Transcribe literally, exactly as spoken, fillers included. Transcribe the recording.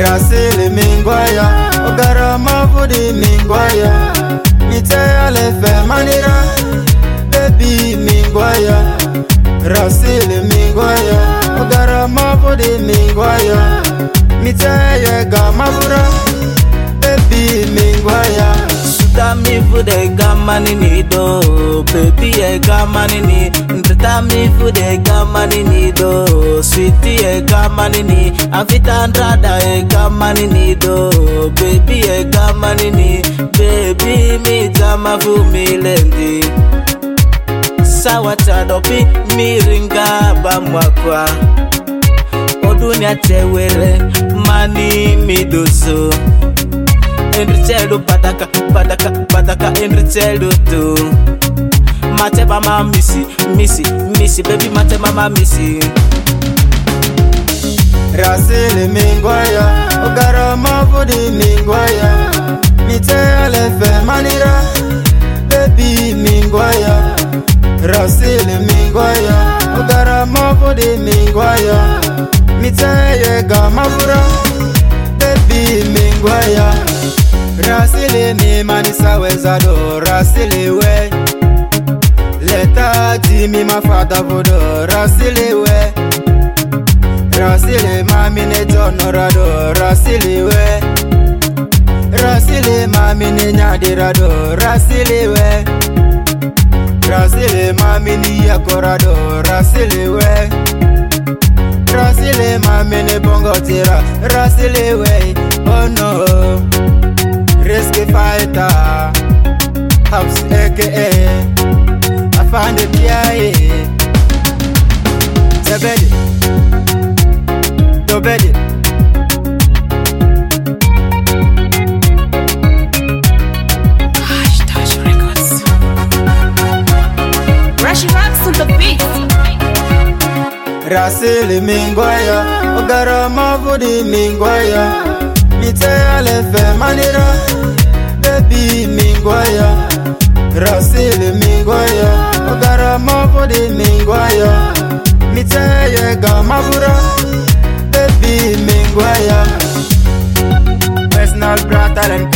Rasili mingwaya, ogara mavudi mingwaya. Mitaya lefe manira, baby mingwaya. Rasili mingwaya, ogara mavudi mingwaya. Mitaya gamavura, baby mingwaya. Suda mi fude gamani ni do, baby e gamani ni. Ndrita mi fude gamani ni do, sweetie e gamani ni. Afita andrada e gamani ni do, baby e gamani ni. Baby mi jama fu mi lendi. Sawa tadopi mi ringa ba mwakwa. Odunya tewere mani mi doso. Enrichelo padaka, padaka, padaka, enrichelo tu. Mate mama missy, missy, missy, baby mate mama missy. Rasili mingwaya, ogara mavudi mingwaya. Mitaya lefe manira, baby mingwaya. Rasili mingwaya, ogara mavudi mingwaya. Mitaya gamavura, baby mingwaya. Rasili mi manisa wezado, rasili we. Leta di mi mafata vodo, rasili we. Rasili mami ne tonorado, rasili we. Rasili mami ne nyadirado, rasili we. Rasili mami ni yakorado, rasili we. Rasili mami ne bongotira, rasili we. Oh no. Risky fighter, House aka I found it, yeah. Tabedi, Dobedi. Gosh, Touch Records. Rashi rocks on the beat. Rasili mingwaya, ogara mavudi mingwaya. Mitaya lefe manira, baby mingwaya. Rasili mingwaya, ogara mavudi mingwaya. Mitaya gamavura, baby mingwaya. Personal bra talent